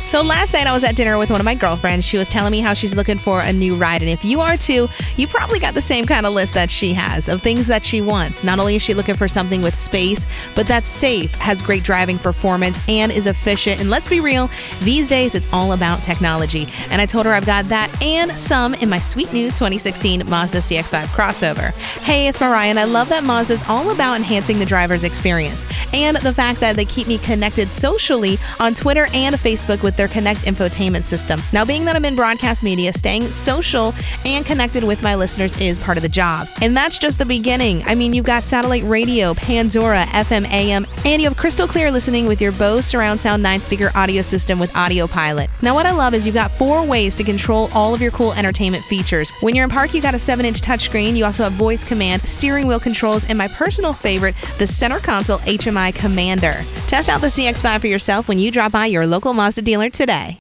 So last night I was at dinner with one of my girlfriends. She was telling me how she's looking for a new ride. And if you are too, you probably got the same kind of list that she has of things that she wants. Not only is she looking for something with space, but that's safe, has great driving performance, and is efficient. And let's be real, these days it's all about technology. And I told her I've got that and some in my sweet new 2016 Mazda CX-5 crossover. Hey, it's Mariah, and I love that Mazda's all about enhancing the driver's experience. And the fact that they keep me connected socially on Twitter and Facebook with their Connect infotainment system. Now, being that I'm in broadcast media, staying social and connected with my listeners is part of the job. And that's just the beginning. I mean, you've got satellite radio, Pandora, FM, AM, and you have crystal clear listening with your Bose surround sound 9-speaker audio system with Audio Pilot. Now, what I love is you've got 4 ways to control all of your cool entertainment features. When you're in park, you got a 7-inch touchscreen. You also have voice command, steering wheel controls, and my personal favorite, the center console HMI Commander. Test out the CX-5 for yourself when you drop by your local Mazda dealer today.